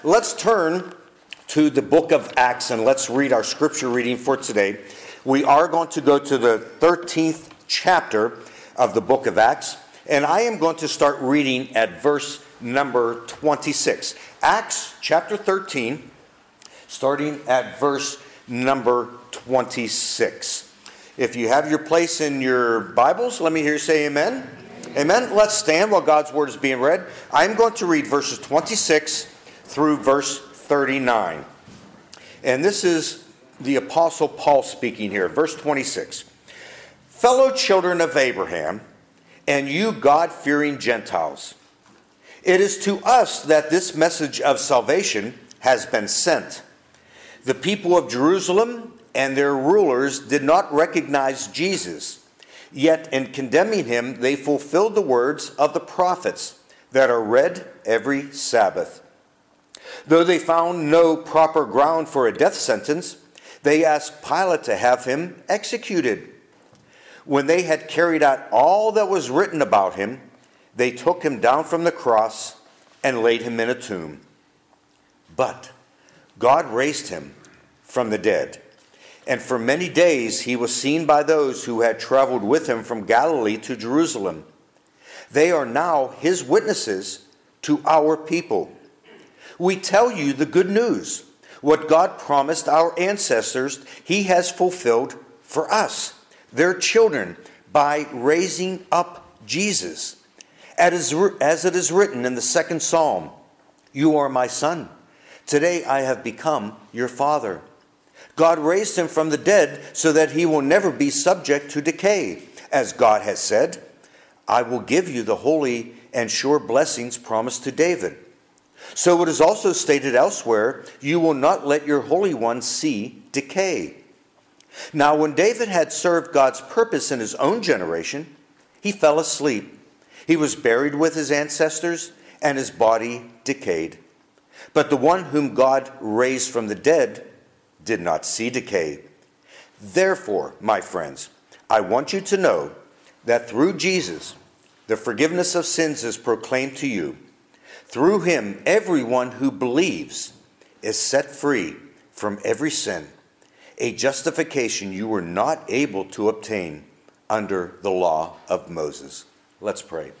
Let's turn to the book of Acts and let's read our scripture reading for today. We are going to go to the 13th chapter of the book of Acts, and I am going to start reading at verse number 26. Acts chapter 13, starting at verse number 26. If you have your place in your Bibles, let me hear you say amen. Amen. Let's stand while God's word is being read. I'm going to read verses 26 through verse 39. And this is the Apostle Paul speaking here. Verse 26. Fellow children of Abraham, and you God-fearing Gentiles, it is to us that this message of salvation has been sent. The people of Jerusalem and their rulers did not recognize Jesus, yet in condemning him they fulfilled the words of the prophets that are read every Sabbath. Though they found no proper ground for a death sentence, they asked Pilate to have him executed. When they had carried out all that was written about him, they took him down from the cross and laid him in a tomb. But God raised him from the dead, and for many days he was seen by those who had traveled with him from Galilee to Jerusalem. They are now his witnesses to our people. We tell you the good news. What God promised our ancestors, he has fulfilled for us, their children, by raising up Jesus. As it is written in the second Psalm, you are my son. Today I have become your father. God raised him from the dead so that he will never be subject to decay. As God has said, I will give you the holy and sure blessings promised to David. So it is also stated elsewhere, you will not let your Holy One see decay. Now when David had served God's purpose in his own generation, he fell asleep. He was buried with his ancestors, and his body decayed. But the one whom God raised from the dead did not see decay. Therefore, my friends, I want you to know that through Jesus, the forgiveness of sins is proclaimed to you. Through him, everyone who believes is set free from every sin, a justification you were not able to obtain under the law of Moses. Let's pray.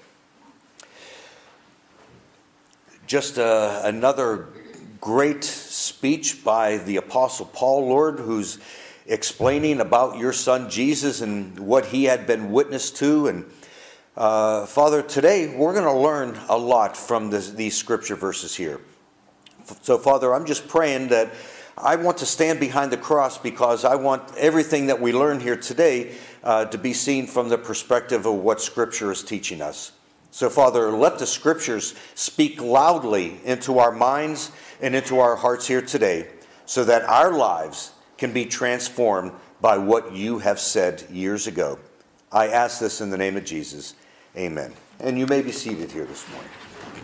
Just another great speech by the Apostle Paul, Lord, who's explaining about your son Jesus and what he had been witness to. And Father, today we're going to learn a lot from these scripture verses here. So, Father, I'm just praying that I want to stand behind the cross because I want everything that we learn here today to be seen from the perspective of what Scripture is teaching us. So, Father, let the Scriptures speak loudly into our minds and into our hearts here today so that our lives can be transformed by what you have said years ago. I ask this in the name of Jesus. Amen. And you may be seated here this morning.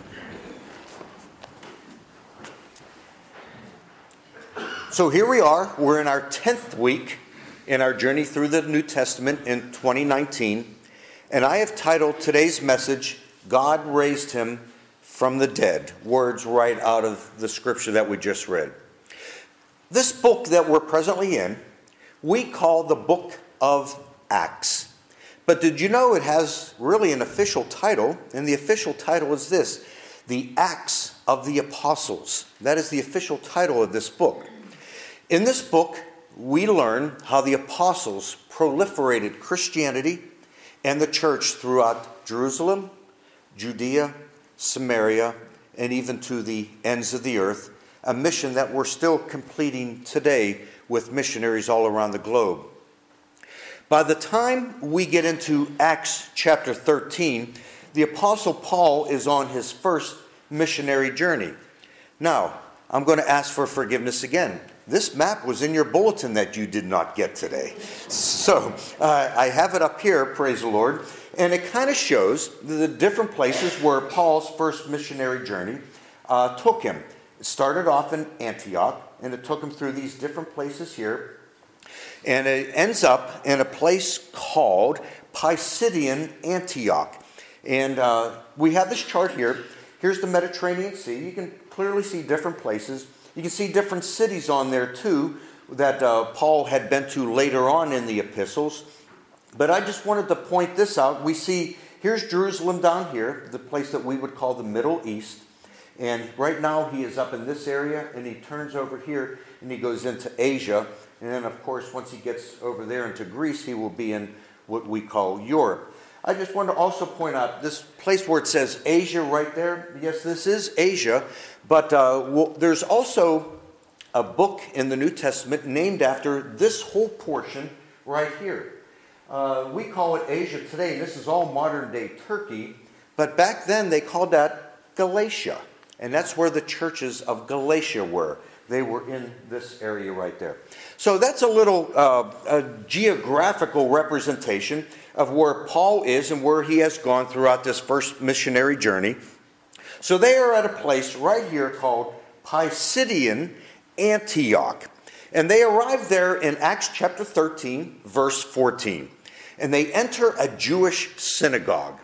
So here we are. We're in our 10th week in our journey through the New Testament in 2019. And I have titled today's message, God Raised Him from the Dead. Words right out of the scripture that we just read. This book that we're presently in, we call the book of Acts. But did you know it has really an official title? And the official title is this, the Acts of the Apostles. That is the official title of this book. In this book, we learn how the apostles proliferated Christianity and the church throughout Jerusalem, Judea, Samaria, and even to the ends of the earth, a mission that we're still completing today with missionaries all around the globe. By the time we get into Acts chapter 13, the Apostle Paul is on his first missionary journey. Now, I'm going to ask for forgiveness again. This map was in your bulletin that you did not get today. So I have it up here, praise the Lord. And it kind of shows the different places where Paul's first missionary journey took him. It started off in Antioch, and it took him through these different places here. And it ends up in a place called Pisidian Antioch. And we have this chart here. Here's the Mediterranean Sea. You can clearly see different places. You can see different cities on there too that Paul had been to later on in the epistles. But I just wanted to point this out. We see, here's Jerusalem down here, the place that we would call the Middle East. And right now he is up in this area, and he turns over here and he goes into Asia. And then, of course, once he gets over there into Greece, he will be in what we call Europe. I just want to also point out this place where it says Asia right there. Yes, this is Asia. But there's also a book in the New Testament named after this whole portion right here. We call it Asia today. This is all modern-day Turkey. But back then, they called that Galatia. And that's where the churches of Galatia were. They were in this area right there. So that's a little geographical representation of where Paul is and where he has gone throughout this first missionary journey. So they are at a place right here called Pisidian Antioch. And they arrive there in Acts chapter 13, verse 14. And they enter a Jewish synagogue.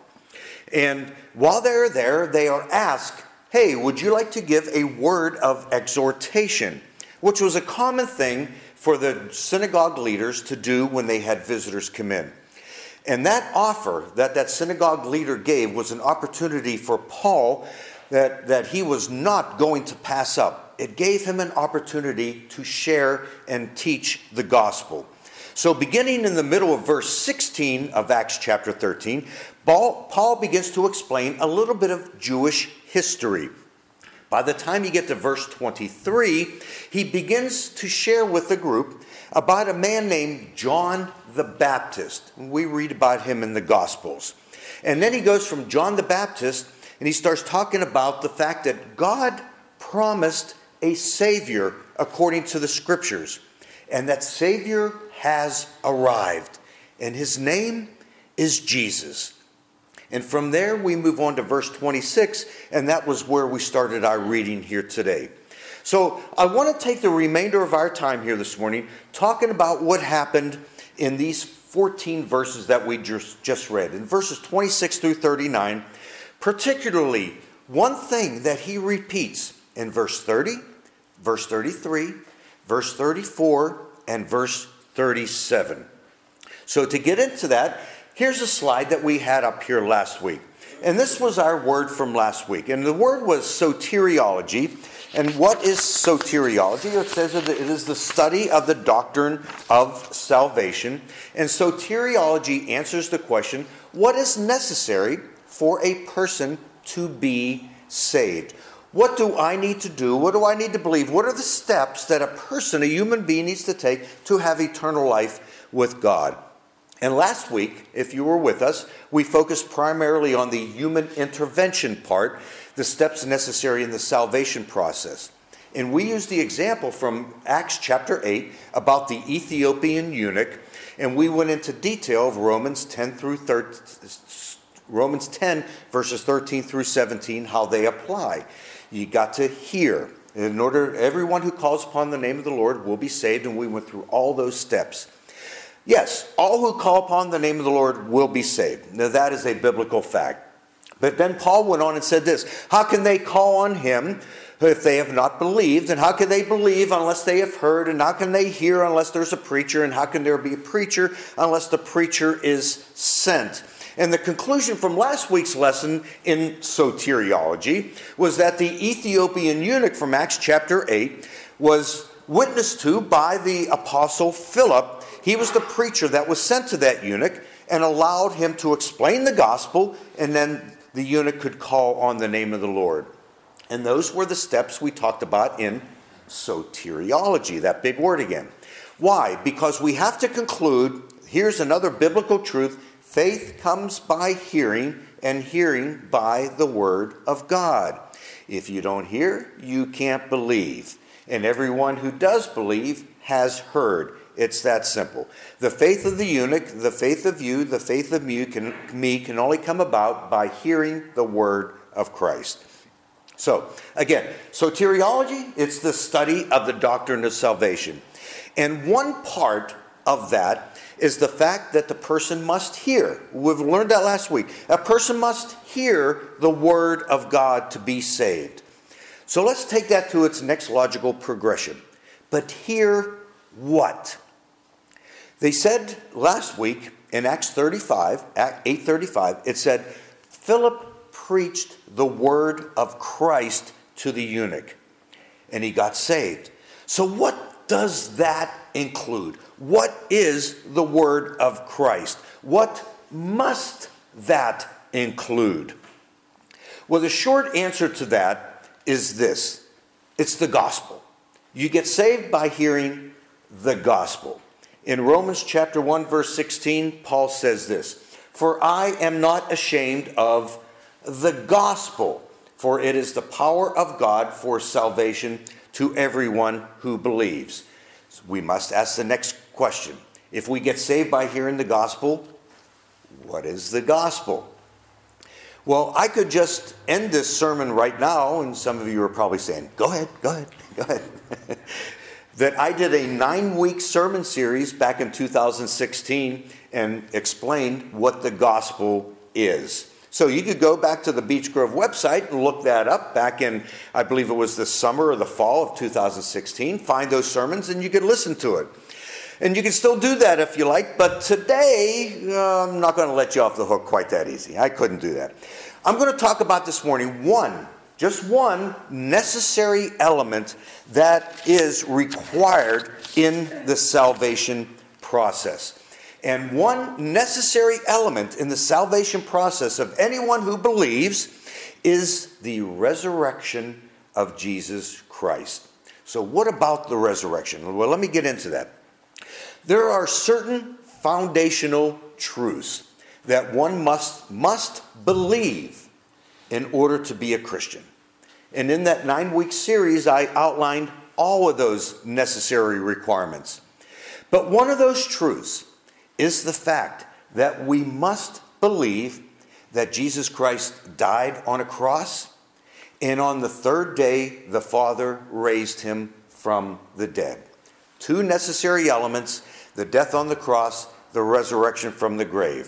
And while they're there, they are asked, hey, would you like to give a word of exhortation? Which was a common thing for the synagogue leaders to do when they had visitors come in. And that offer that synagogue leader gave was an opportunity for Paul that he was not going to pass up. It gave him an opportunity to share and teach the gospel. So beginning in the middle of verse 16 of Acts chapter 13, Paul begins to explain a little bit of Jewish history. By the time you get to verse 23, he begins to share with the group about a man named John the Baptist. We read about him in the Gospels. And then he goes from John the Baptist and he starts talking about the fact that God promised a Savior according to the Scriptures. And that Savior has arrived. And his name is Jesus. And from there we move on to verse 26, and that was where we started our reading here today. So I want to take the remainder of our time here this morning talking about what happened in these 14 verses that we just read. In verses 26 through 39, particularly one thing that he repeats in verse 30, verse 33, verse 34, and verse 37. So to get into that, here's a slide that we had up here last week. And this was our word from last week. And the word was soteriology. And what is soteriology? It says that it is the study of the doctrine of salvation. And soteriology answers the question, what is necessary for a person to be saved? What do I need to do? What do I need to believe? What are the steps that a person, a human being, needs to take to have eternal life with God? And last week, if you were with us, we focused primarily on the human intervention part, the steps necessary in the salvation process. And we used the example from Acts chapter 8 about the Ethiopian eunuch, and we went into detail of Romans 10 verses 13 through 17, how they apply. You got to hear. In order, everyone who calls upon the name of the Lord will be saved, and we went through all those steps. Yes, all who call upon the name of the Lord will be saved. Now that is a biblical fact. But then Paul went on and said this, how can they call on him if they have not believed? And how can they believe unless they have heard? And how can they hear unless there's a preacher? And how can there be a preacher unless the preacher is sent? And the conclusion from last week's lesson in soteriology was that the Ethiopian eunuch from Acts chapter 8 was witnessed to by the apostle Philip. He was the preacher that was sent to that eunuch and allowed him to explain the gospel, and then the eunuch could call on the name of the Lord. And those were the steps we talked about in soteriology, that big word again. Why? Because we have to conclude, here's another biblical truth, faith comes by hearing, and hearing by the word of God. If you don't hear, you can't believe. And everyone who does believe has heard. It's that simple. The faith of the eunuch, the faith of you, the faith of me can only come about by hearing the word of Christ. So, again, soteriology, it's the study of the doctrine of salvation. And one part of that is the fact that the person must hear. We've learned that last week. A person must hear the word of God to be saved. So let's take that to its next logical progression. But hear what? They said last week in Acts 8:35, it said, Philip preached the word of Christ to the eunuch, and he got saved. So what does that include? What is the word of Christ? What must that include? Well, the short answer to that is this. It's the gospel. You get saved by hearing the gospel. In Romans chapter 1, verse 16, Paul says this, For I am not ashamed of the gospel, for it is the power of God for salvation to everyone who believes. So we must ask the next question. If we get saved by hearing the gospel, what is the gospel? Well, I could just end this sermon right now, and some of you are probably saying, go ahead. That I did a 9-week sermon series back in 2016 and explained what the gospel is. So you could go back to the Beech Grove website and look that up back in, I believe it was the summer or the fall of 2016. Find those sermons and you could listen to it. And you can still do that if you like, but today I'm not going to let you off the hook quite that easy. I couldn't do that. I'm going to talk about this morning just one necessary element that is required in the salvation process. And one necessary element in the salvation process of anyone who believes is the resurrection of Jesus Christ. So what about the resurrection? Well, let me get into that. There are certain foundational truths that one must believe in order to be a Christian. And in that 9-week series, I outlined all of those necessary requirements. But one of those truths is the fact that we must believe that Jesus Christ died on a cross, and on the third day, the Father raised him from the dead. Two necessary elements: the death on the cross, the resurrection from the grave.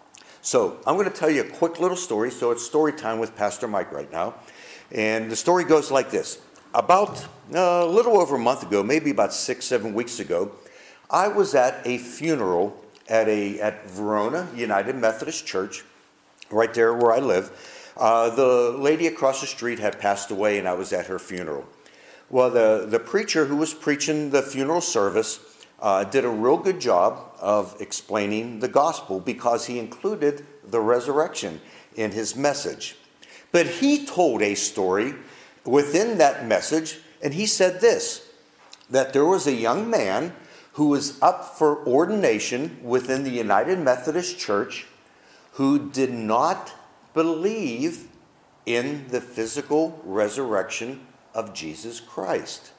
So I'm going to tell you a quick little story. So it's story time with Pastor Mike right now. And the story goes like this. About a little over a month ago, maybe about 6-7 weeks ago, I was at a funeral at Verona United Methodist Church, right there where I live. The lady across the street had passed away, and I was at her funeral. Well, the preacher who was preaching the funeral service did a real good job of explaining the gospel because he included the resurrection in his message. But he told a story within that message, and he said this, that there was a young man who was up for ordination within the United Methodist Church who did not believe in the physical resurrection of Jesus Christ.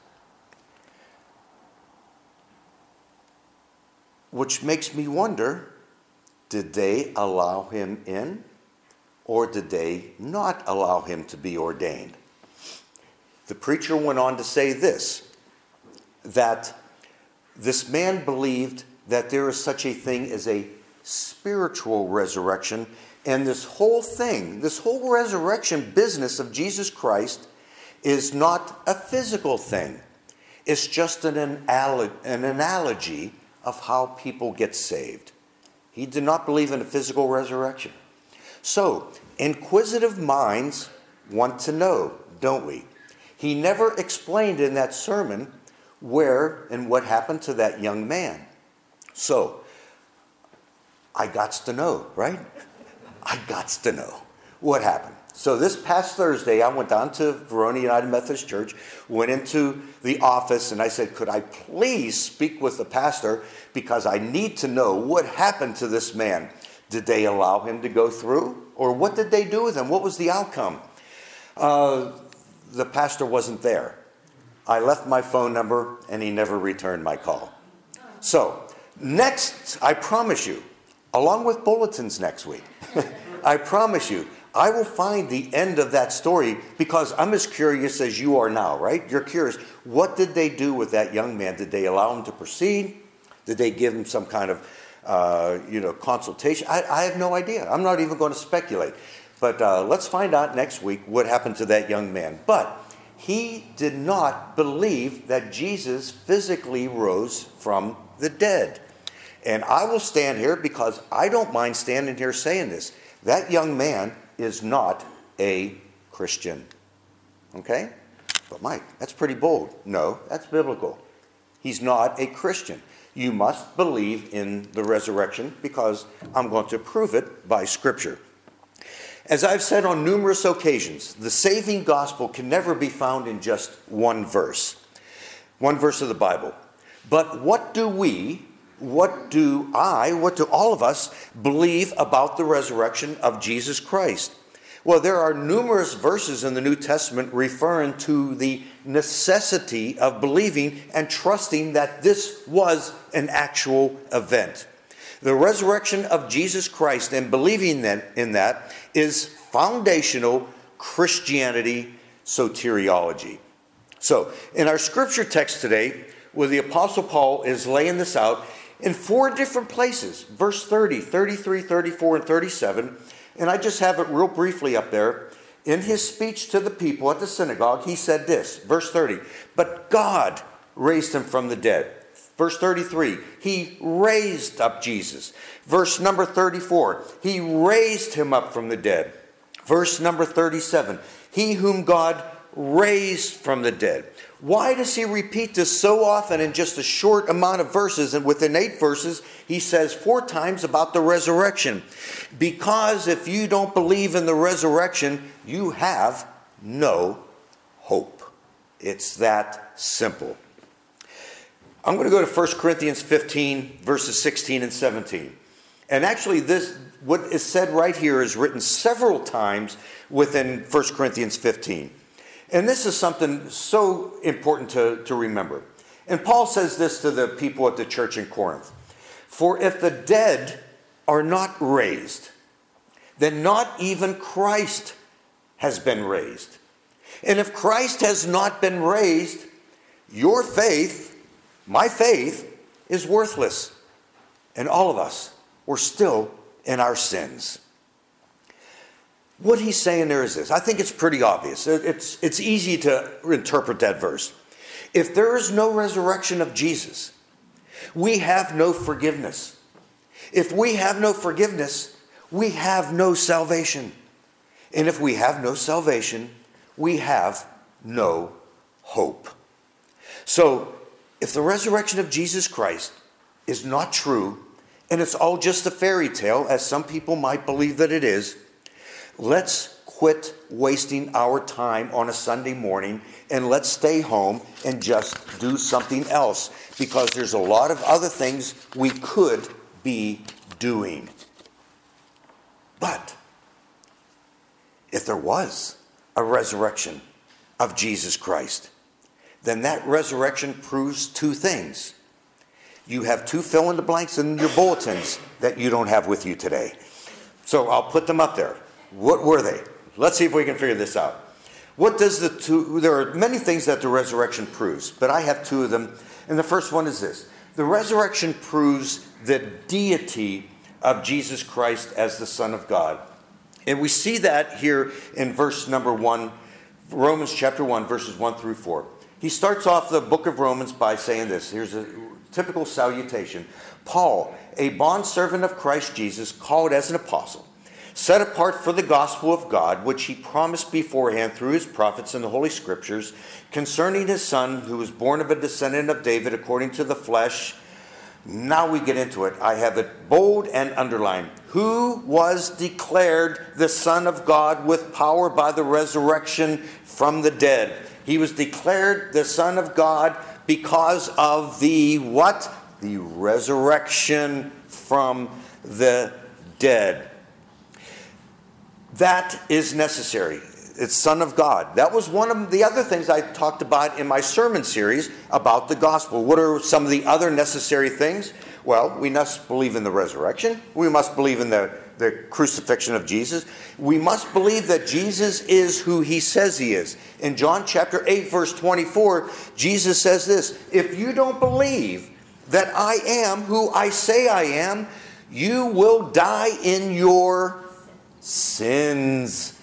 Which makes me wonder, did they allow him in, or did they not allow him to be ordained? The preacher went on to say this, that this man believed that there is such a thing as a spiritual resurrection, and this whole resurrection business of Jesus Christ is not a physical thing. It's just an analogy of how people get saved. He did not believe in a physical resurrection. So, inquisitive minds want to know, don't we? He never explained in that sermon where and what happened to that young man. So, I gots to know, right? I gots to know what happened. So this past Thursday, I went down to Verona United Methodist Church, went into the office, and I said, could I please speak with the pastor because I need to know what happened to this man. Did they allow him to go through? Or what did they do with him? What was the outcome? The pastor wasn't there. I left my phone number, and he never returned my call. So, next, I promise you, along with bulletins next week, I promise you, I will find the end of that story because I'm as curious as you are now, right? You're curious. What did they do with that young man? Did they allow him to proceed? Did they give him some kind of consultation? I have no idea. I'm not even going to speculate. But let's find out next week what happened to that young man. But he did not believe that Jesus physically rose from the dead. And I will stand here because I don't mind standing here saying this. That young man is not a Christian. Okay? But Mike, that's pretty bold. No, that's biblical. He's not a Christian. You must believe in the resurrection because I'm going to prove it by Scripture. As I've said on numerous occasions, the saving gospel can never be found in just one verse of the Bible. But what do all of us believe about the resurrection of Jesus Christ? Well, there are numerous verses in the New Testament referring to the necessity of believing and trusting that this was an actual event. The resurrection of Jesus Christ and believing in that is foundational Christianity soteriology. So, in our scripture text today, where the Apostle Paul is laying this out in 4 different places, verse 30, 33, 34, and 37, and I just have it real briefly up there. In his speech to the people at the synagogue, he said this, verse 30, "But God raised him from the dead." Verse 33, he raised up Jesus. Verse number 34, he raised him up from the dead. Verse number 37, he whom God raised from the dead. Why does he repeat this so often in just a short amount of verses? And within 8 verses, he says 4 times about the resurrection. Because if you don't believe in the resurrection, you have no hope. It's that simple. I'm going to go to 1 Corinthians 15, verses 16 and 17. And actually, what is said right here is written several times within 1 Corinthians 15. And this is something so important to remember. And Paul says this to the people at the church in Corinth. "For if the dead are not raised, then not even Christ has been raised. And if Christ has not been raised, your faith, my faith, is worthless. And all of us, we're still in our sins." What he's saying there is this. I think it's pretty obvious. It's easy to interpret that verse. If there is no resurrection of Jesus, we have no forgiveness. If we have no forgiveness, we have no salvation. And if we have no salvation, we have no hope. So, if the resurrection of Jesus Christ is not true, and it's all just a fairy tale, as some people might believe that it is, let's quit wasting our time on a Sunday morning and let's stay home and just do something else, because there's a lot of other things we could be doing. But if there was a resurrection of Jesus Christ, then that resurrection proves 2 things. You have 2 fill-in-the-blanks in your bulletins that you don't have with you today. So I'll put them up there. What were they? Let's see if we can figure this out. There are many things that the resurrection proves, but I have 2 of them. And the first one is this. The resurrection proves the deity of Jesus Christ as the Son of God. And we see that here in verse number 1, Romans chapter 1, verses 1 through 4. He starts off the book of Romans by saying this. Here's a typical salutation. "Paul, a bondservant of Christ Jesus, called as an apostle, set apart for the gospel of God, which he promised beforehand through his prophets in the Holy Scriptures, concerning his Son, who was born of a descendant of David according to the flesh." Now we get into it. I have it bold and underlined. "Who was declared the Son of God with power by the resurrection from the dead." He was declared the Son of God because of the what? The resurrection from the dead. That is necessary. It's Son of God. That was one of the other things I talked about in my sermon series about the gospel. What are some of the other necessary things? Well, we must believe in the resurrection. We must believe in the crucifixion of Jesus. We must believe that Jesus is who he says he is. In John chapter 8, verse 24, Jesus says this, "If you don't believe that I am who I say I am, you will die in your sins."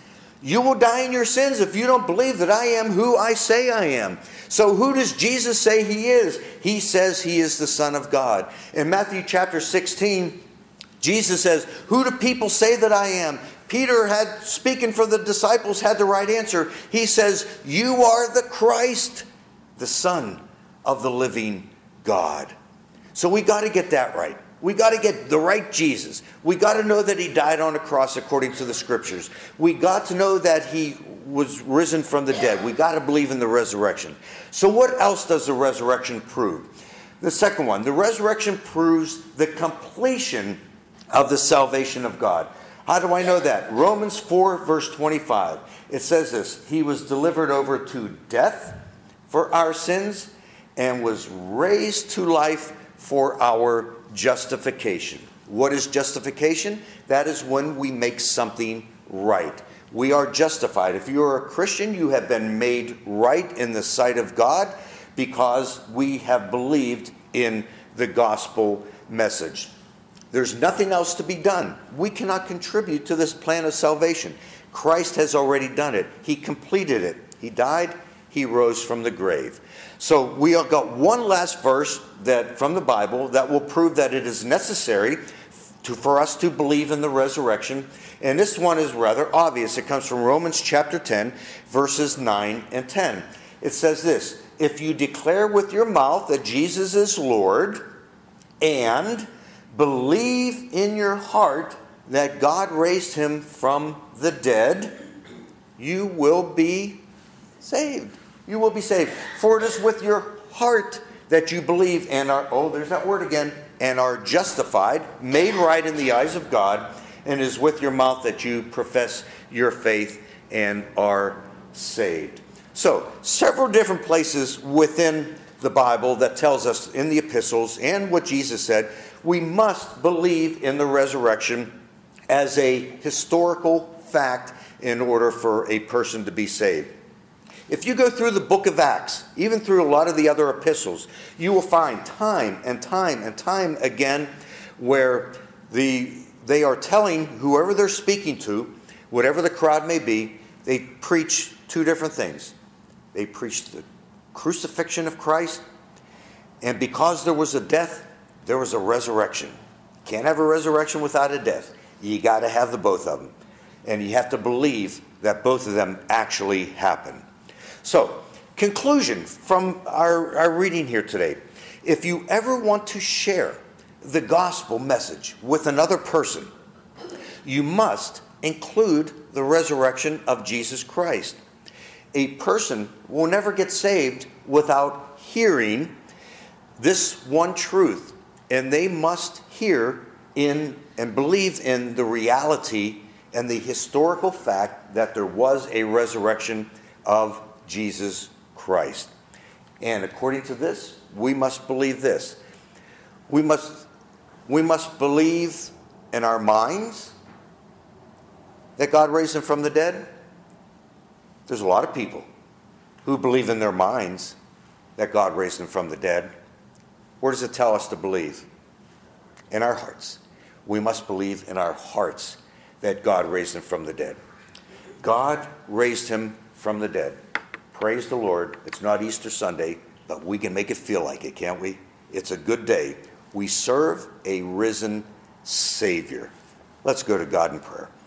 You will die in your sins if you don't believe that I am who I say I am. So who does Jesus say he is? He says he is the Son of God. In Matthew chapter 16, Jesus says, who do people say that I am? Peter, speaking for the disciples, had the right answer. He says, you are the Christ, the Son of the living God. So we got to get that right. We got to get the right Jesus. We got to know that he died on a cross according to the scriptures. We got to know that he was risen from the dead. We got to believe in the resurrection. So what else does the resurrection prove? The second one, the resurrection proves the completion of the salvation of God. How do I know that? Romans 4 verse 25. It says this, he was delivered over to death for our sins and was raised to life for our justification. What is justification? That is when we make something right. We are justified. If you are a Christian, you have been made right in the sight of God because we have believed in the gospel message. There's nothing else to be done. We cannot contribute to this plan of salvation. Christ has already done it. He completed it. He died. He rose from the grave. So we have got one last verse from the Bible that will prove that it is necessary for us to believe in the resurrection. And this one is rather obvious. It comes from Romans chapter 10, verses 9 and 10. It says this, if you declare with your mouth that Jesus is Lord and believe in your heart that God raised him from the dead, you will be saved. You will be saved. For it is with your heart that you believe and are, there's that word again, and are justified, made right in the eyes of God, and is with your mouth that you profess your faith and are saved. So, several different places within the Bible that tells us in the epistles and what Jesus said, we must believe in the resurrection as a historical fact in order for a person to be saved. If you go through the book of Acts, even through a lot of the other epistles, you will find time and time and time again where they are telling whoever they're speaking to, whatever the crowd may be, they preach two different things. They preach the crucifixion of Christ, and because there was a death, there was a resurrection. Can't have a resurrection without a death. You got to have the both of them. And you have to believe that both of them actually happen. So, conclusion from our reading here today. If you ever want to share the gospel message with another person, you must include the resurrection of Jesus Christ. A person will never get saved without hearing this one truth, and they must hear in and believe in the reality and the historical fact that there was a resurrection of Jesus Christ. And according to this, we must believe this. We must believe in our minds that God raised him from the dead. There's a lot of people who believe in their minds that God raised him from the dead. Where does it tell us to believe? In our hearts. We must believe in our hearts that God raised him from the dead. God raised him from the dead. Praise the Lord. It's not Easter Sunday, but we can make it feel like it, can't we? It's a good day. We serve a risen Savior. Let's go to God in prayer.